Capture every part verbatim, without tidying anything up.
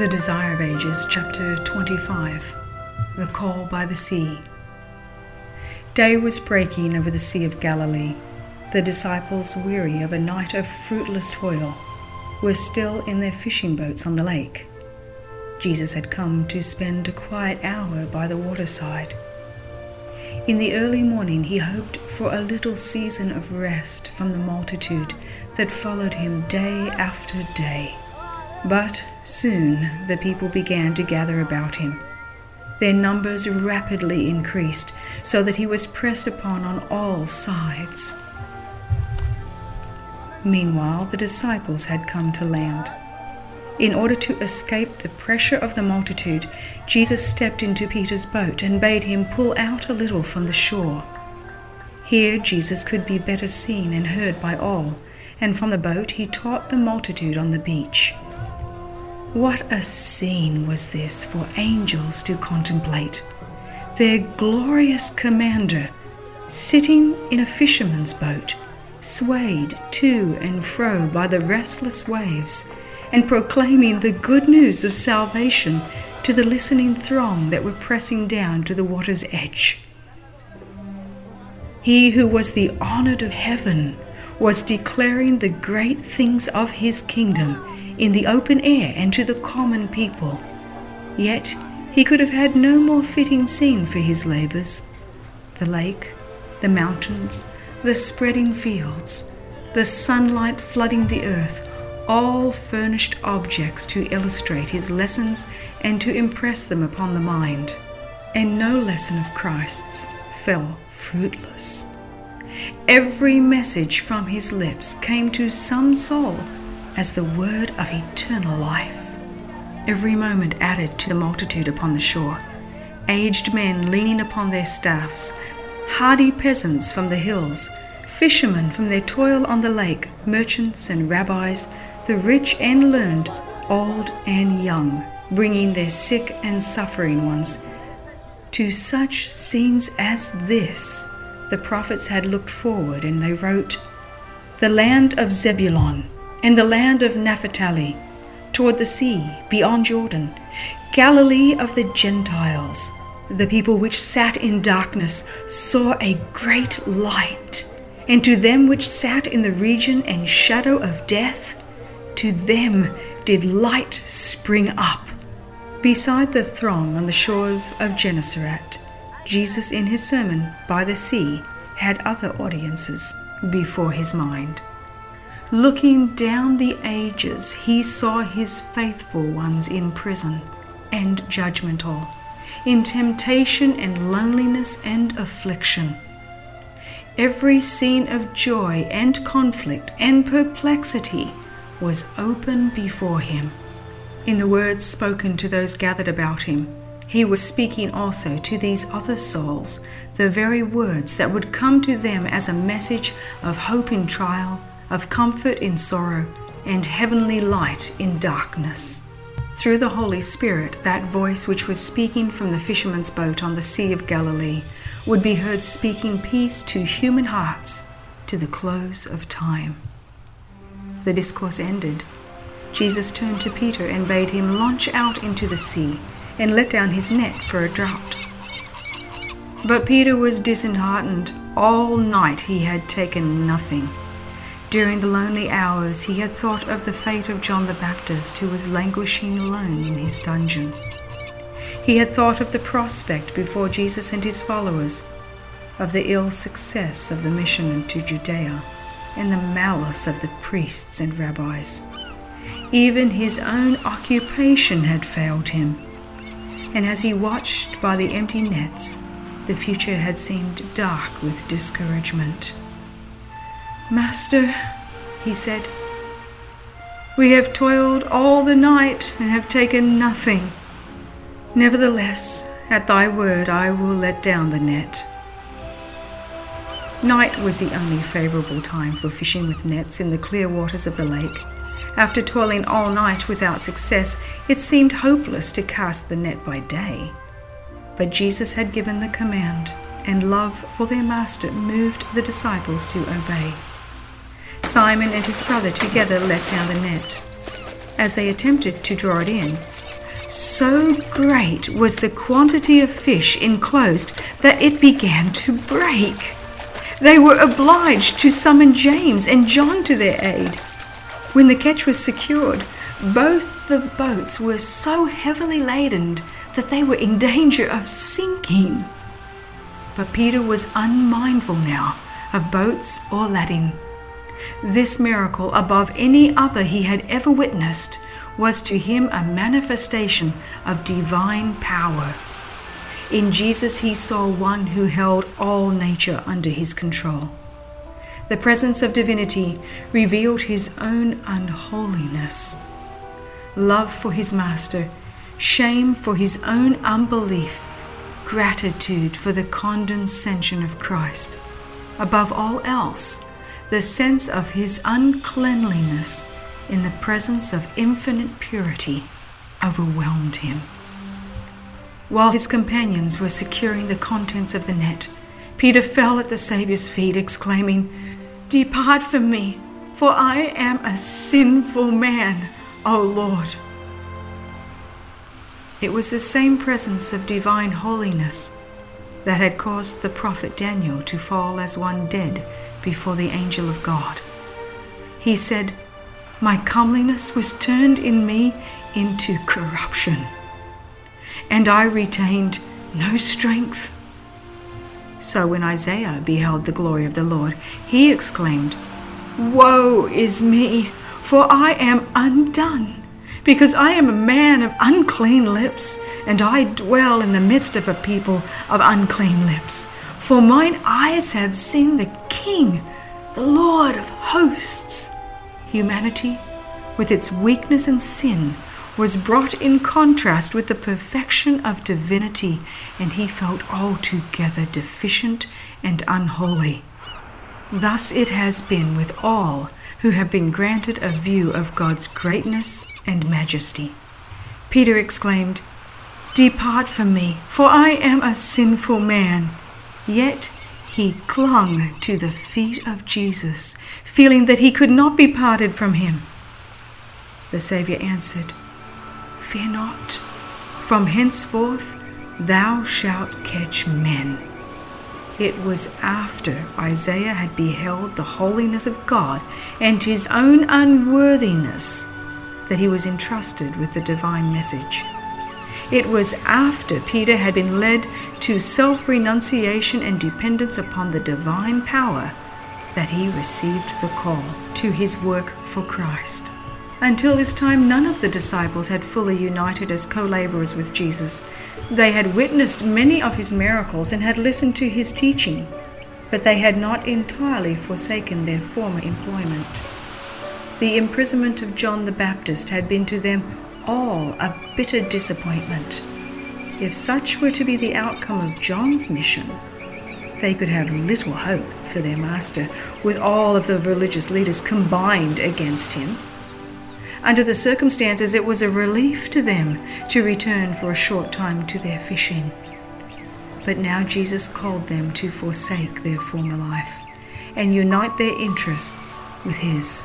The Desire of Ages, chapter twenty-five, The Call by the Sea. Day was breaking over the Sea of Galilee. The disciples, weary of a night of fruitless toil, were still in their fishing boats on the lake. Jesus had come to spend a quiet hour by the waterside. In the early morning he hoped for a little season of rest from the multitude that followed him day after day. But soon the people began to gather about him. Their numbers rapidly increased, so that he was pressed upon on all sides. Meanwhile, the disciples had come to land. In order to escape the pressure of the multitude, Jesus stepped into Peter's boat and bade him pull out a little from the shore. Here Jesus could be better seen and heard by all, and from the boat he taught the multitude on the beach. What a scene was this for angels to contemplate! Their glorious commander, sitting in a fisherman's boat, swayed to and fro by the restless waves, and proclaiming the good news of salvation to the listening throng that were pressing down to the water's edge. He who was the honored of heaven was declaring the great things of his kingdom in the open air and to the common people. Yet he could have had no more fitting scene for his labors. The lake, the mountains, the spreading fields, the sunlight flooding the earth, all furnished objects to illustrate his lessons and to impress them upon the mind. And no lesson of Christ's fell fruitless. Every message from his lips came to some soul as the word of eternal life. Every moment added to the multitude upon the shore. Aged men leaning upon their staffs, hardy peasants from the hills, fishermen from their toil on the lake, merchants and rabbis, the rich and learned, old and young, bringing their sick and suffering ones. To such scenes as this, the prophets had looked forward, and they wrote, "The land of Zebulun and the land of Naphtali, toward the sea, beyond Jordan, Galilee of the Gentiles. The people which sat in darkness saw a great light, and to them which sat in the region and shadow of death, to them did light spring up." Beside the throng on the shores of Gennesaret, Jesus in his sermon by the sea had other audiences before his mind. Looking down the ages, he saw his faithful ones in prison and judgment hall, in temptation and loneliness and affliction. Every scene of joy and conflict and perplexity was open before him. In the words spoken to those gathered about him, he was speaking also to these other souls the very words that would come to them as a message of hope in trial, of comfort in sorrow, and heavenly light in darkness. Through the Holy Spirit, that voice which was speaking from the fisherman's boat on the Sea of Galilee would be heard speaking peace to human hearts to the close of time. The discourse ended. Jesus turned to Peter and bade him launch out into the sea and let down his net for a draught. But Peter was disheartened. All night he had taken nothing. During the lonely hours he had thought of the fate of John the Baptist, who was languishing alone in his dungeon. He had thought of the prospect before Jesus and his followers, of the ill success of the mission into Judea, and the malice of the priests and rabbis. Even his own occupation had failed him, and as he watched by the empty nets, the future had seemed dark with discouragement. "Master," he said, "we have toiled all the night and have taken nothing. Nevertheless, at thy word I will let down the net." Night was the only favorable time for fishing with nets in the clear waters of the lake. After toiling all night without success, it seemed hopeless to cast the net by day. But Jesus had given the command, and love for their master moved the disciples to obey. Simon and his brother together let down the net. As they attempted to draw it in, So great was the quantity of fish enclosed that it began to break. They were obliged to summon James and John to their aid. When the catch was secured, both the boats were so heavily laden that they were in danger of sinking. But Peter was unmindful now of boats or lading. This miracle, above any other he had ever witnessed, was to him a manifestation of divine power. In Jesus he saw one who held all nature under his control. The presence of divinity revealed his own unholiness. Love for his master, shame for his own unbelief, gratitude for the condescension of Christ. Above all else, the sense of his uncleanliness in the presence of infinite purity overwhelmed him. While his companions were securing the contents of the net, Peter fell at the Saviour's feet, exclaiming, "Depart from me, for I am a sinful man, O Lord." It was the same presence of divine holiness that had caused the prophet Daniel to fall as one dead before the angel of God. He said, "My comeliness was turned in me into corruption, and I retained no strength." So when Isaiah beheld the glory of the Lord, he exclaimed, "Woe is me, for I am undone, because I am a man of unclean lips, and I dwell in the midst of a people of unclean lips. For mine eyes have seen the King, the Lord of hosts." Humanity, with its weakness and sin, was brought in contrast with the perfection of divinity, and he felt altogether deficient and unholy. Thus it has been with all who have been granted a view of God's greatness and majesty. Peter exclaimed, "Depart from me, for I am a sinful man." Yet he clung to the feet of Jesus, feeling that he could not be parted from him. The Saviour answered, "Fear not, from henceforth thou shalt catch men." It was after Isaiah had beheld the holiness of God and his own unworthiness that he was entrusted with the divine message. It was after Peter had been led to self-renunciation and dependence upon the divine power that he received the call to his work for Christ. Until this time, none of the disciples had fully united as co-laborers with Jesus. They had witnessed many of his miracles and had listened to his teaching, but they had not entirely forsaken their former employment. The imprisonment of John the Baptist had been to them all a bitter disappointment. If such were to be the outcome of John's mission, they could have little hope for their master, with all of the religious leaders combined against him. Under the circumstances, it was a relief to them to return for a short time to their fishing. But now Jesus called them to forsake their former life and unite their interests with his.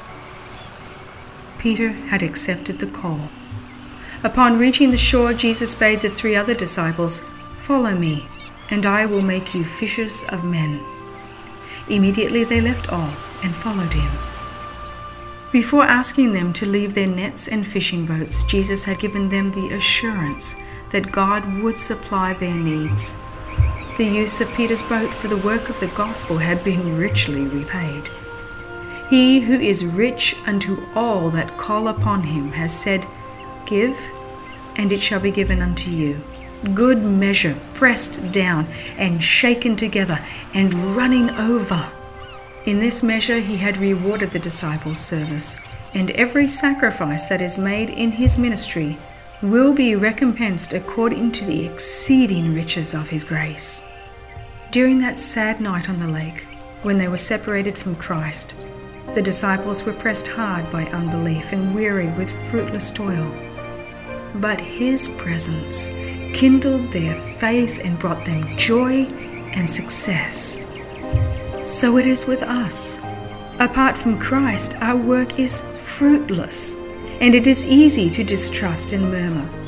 Peter had accepted the call. Upon reaching the shore, Jesus bade the three other disciples, "Follow me, and I will make you fishers of men." Immediately they left all and followed him. Before asking them to leave their nets and fishing boats, Jesus had given them the assurance that God would supply their needs. The use of Peter's boat for the work of the gospel had been richly repaid. He who is rich unto all that call upon him has said, "Give, and it shall be given unto you. Good measure, pressed down and shaken together and running over." In this measure he had rewarded the disciples' service, and every sacrifice that is made in his ministry will be recompensed according to the exceeding riches of his grace. During that sad night on the lake, when they were separated from Christ, the disciples were pressed hard by unbelief and weary with fruitless toil. But his presence kindled their faith and brought them joy and success. So it is with us. Apart from Christ, our work is fruitless, and it is easy to distrust and murmur.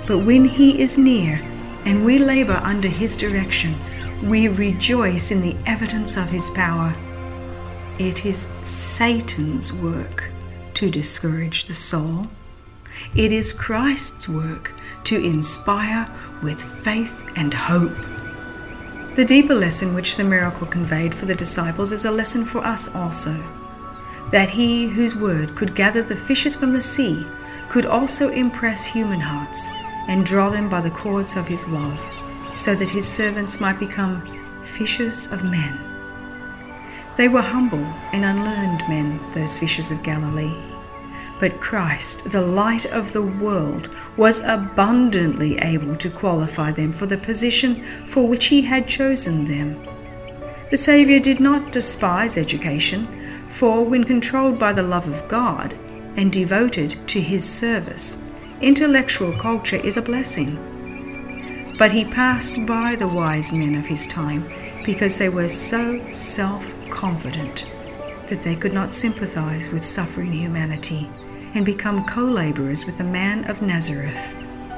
But when he is near and we labor under his direction, we rejoice in the evidence of his power. It is Satan's work to discourage the soul. It is Christ's work to inspire with faith and hope. The deeper lesson which the miracle conveyed for the disciples is a lesson for us also, that he whose word could gather the fishes from the sea could also impress human hearts and draw them by the cords of his love, so that his servants might become fishers of men. They were humble and unlearned men, those fishers of Galilee. But Christ, the light of the world, was abundantly able to qualify them for the position for which he had chosen them. The Saviour did not despise education, for when controlled by the love of God and devoted to his service, intellectual culture is a blessing. But he passed by the wise men of his time because they were so self-confident that they could not sympathize with suffering humanity and become co-laborers with the man of Nazareth.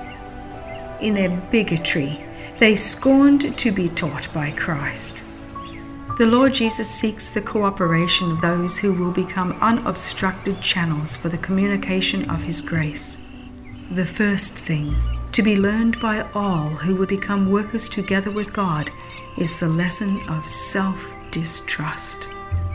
In their bigotry, they scorned to be taught by Christ. The Lord Jesus seeks the cooperation of those who will become unobstructed channels for the communication of his grace. The first thing to be learned by all who would become workers together with God is the lesson of self-distrust.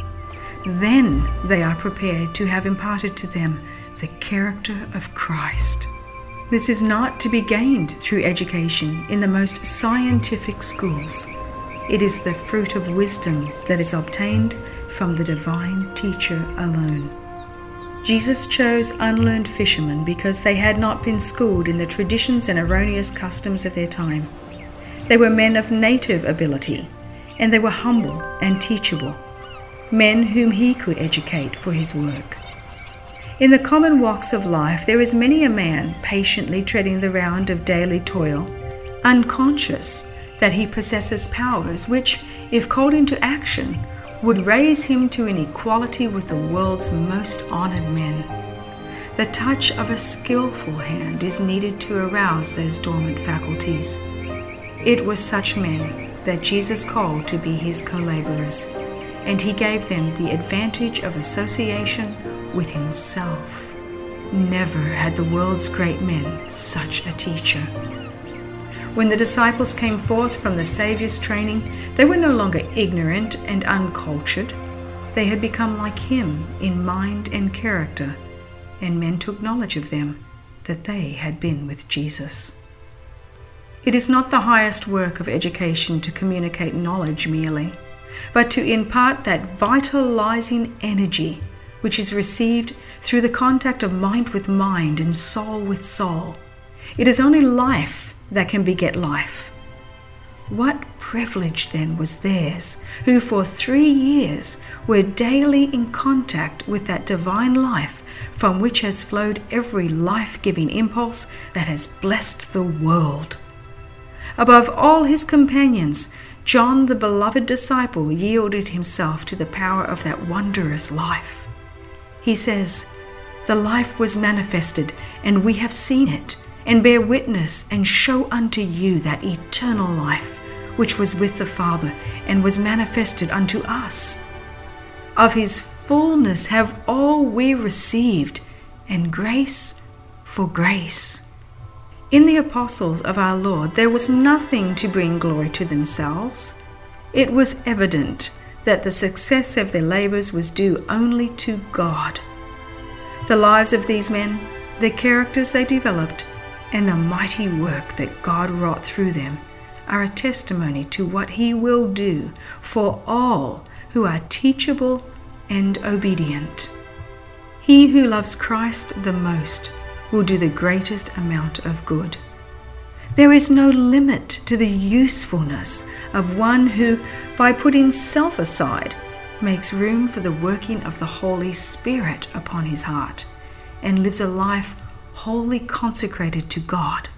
Then they are prepared to have imparted to them the character of Christ. This is not to be gained through education in the most scientific schools. It is the fruit of wisdom that is obtained from the divine teacher alone. Jesus chose unlearned fishermen because they had not been schooled in the traditions and erroneous customs of their time. They were men of native ability, and they were humble and teachable, men whom he could educate for his work. In the common walks of life, there is many a man patiently treading the round of daily toil, unconscious that he possesses powers which, if called into action, would raise him to an equality with the world's most honored men. The touch of a skillful hand is needed to arouse those dormant faculties. It was such men that Jesus called to be his co-laborers, and he gave them the advantage of association with himself. Never had the world's great men such a teacher. When the disciples came forth from the Saviour's training, they were no longer ignorant and uncultured. They had become like him in mind and character, and men took knowledge of them that they had been with Jesus. It is not the highest work of education to communicate knowledge merely, but to impart that vitalizing energy which is received through the contact of mind with mind and soul with soul. It is only life that can beget life. What privilege then was theirs, who for three years were daily in contact with that divine life from which has flowed every life-giving impulse that has blessed the world. Above all his companions, John, the beloved disciple, yielded himself to the power of that wondrous life. He says, "The life was manifested, and we have seen it, and bear witness and show unto you that eternal life, which was with the Father, and was manifested unto us. Of his fullness have all we received, and grace for grace." In the apostles of our Lord, there was nothing to bring glory to themselves. It was evident that the success of their labors was due only to God. The lives of these men, the characters they developed, and the mighty work that God wrought through them are a testimony to what he will do for all who are teachable and obedient. He who loves Christ the most will do the greatest amount of good. There is no limit to the usefulness of one who, by putting self aside, makes room for the working of the Holy Spirit upon his heart and lives a life wholly consecrated to God.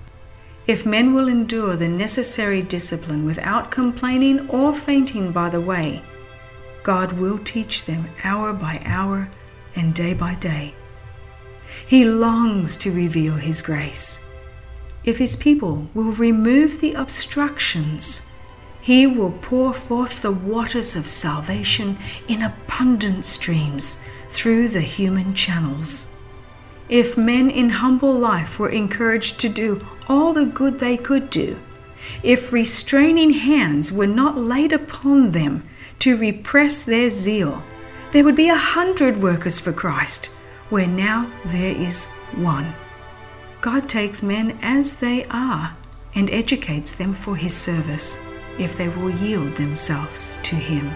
If men will endure the necessary discipline without complaining or fainting by the way, God will teach them hour by hour and day by day. He longs to reveal his grace. if his people will remove the obstructions, he will pour forth the waters of salvation in abundant streams through the human channels. If men in humble life were encouraged to do all the good they could do, if restraining hands were not laid upon them to repress their zeal, there would be a hundred workers for Christ, where now there is one. God takes men as they are and educates them for his service, if they will yield themselves to him.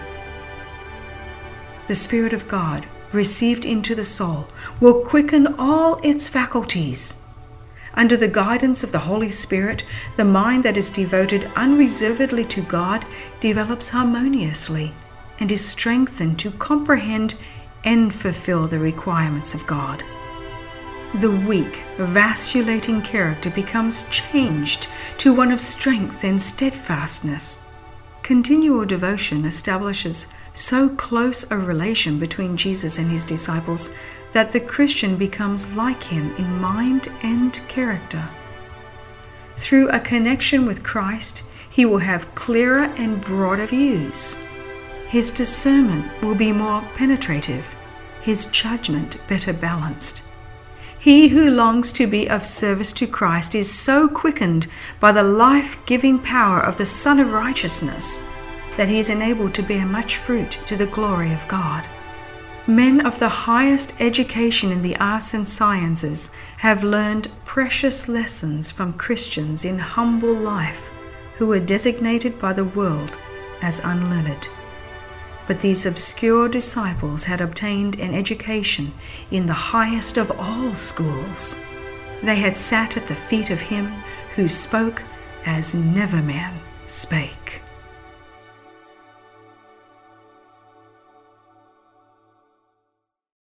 The Spirit of God, received into the soul, will quicken all its faculties. Under the guidance of the Holy Spirit, the mind that is devoted unreservedly to God develops harmoniously and is strengthened to comprehend and fulfill the requirements of God. The weak, vacillating character becomes changed to one of strength and steadfastness. Continual devotion establishes so close a relation between Jesus and his disciples that the Christian becomes like him in mind and character. Through a connection with Christ, he will have clearer and broader views. His discernment will be more penetrative, his judgment better balanced. He who longs to be of service to Christ is so quickened by the life-giving power of the Son of Righteousness that he is enabled to bear much fruit to the glory of God. Men of the highest education in the arts and sciences have learned precious lessons from Christians in humble life who were designated by the world as unlearned. But these obscure disciples had obtained an education in the highest of all schools. They had sat at the feet of him who spoke as never man spake.